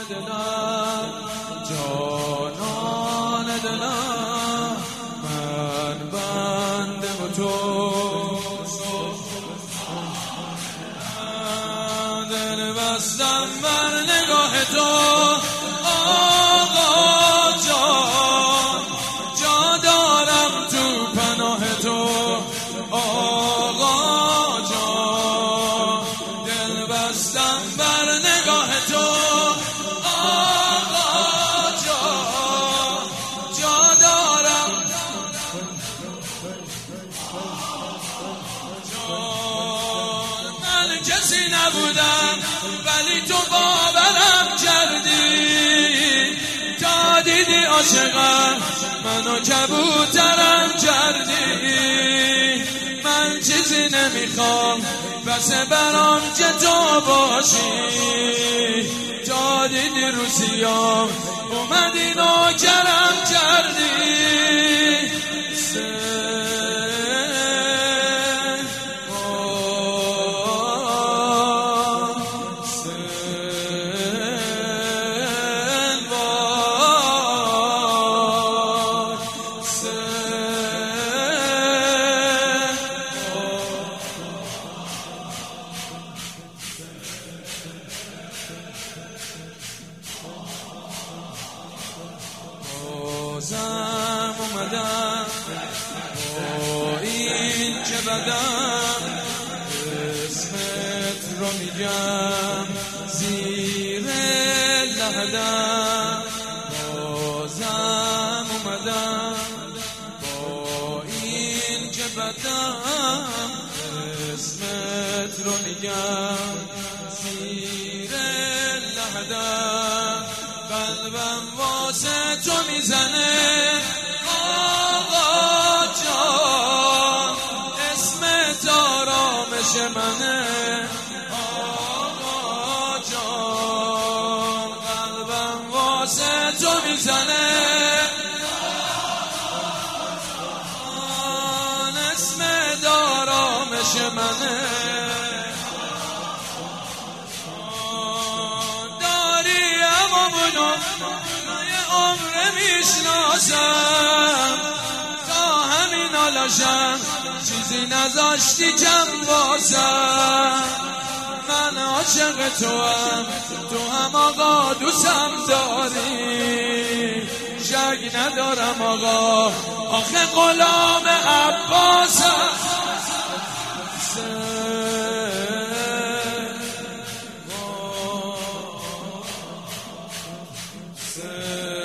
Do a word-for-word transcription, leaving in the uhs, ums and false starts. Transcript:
دلم جانان دلم من بنده و تو دل بستم بر نگاه تو آقا جان جا دارم تو پناه تو آقا جان دل بستم بر نگاه تو آقا جان جا دارم جان من کسی نبودم ولی تو باورم کردی تا دیدی عاشقم منو کبوترم کردی من چیزی نمیخوام بس برام که تو باشی تا دیدی روسیام اومدی نوکرم کردی بازم اومدم با این که بدم اسمت رو میگم زیر لحدم بازم اومدم با این که بدم اسمت رو میگم زیر لحدم قلبم واسه تو میزنه آقا جان اسمت آرامش منه آقا جان قلبم واسه تو میزنه آن اسمت آرامش منه یه عمر میشناسم تا همین حالاشم چیزی نذاشتی کم واسم من عاشق تو هم تو هم آقا دوستم داری شک ندارم آقا آخه غلام عباسم Say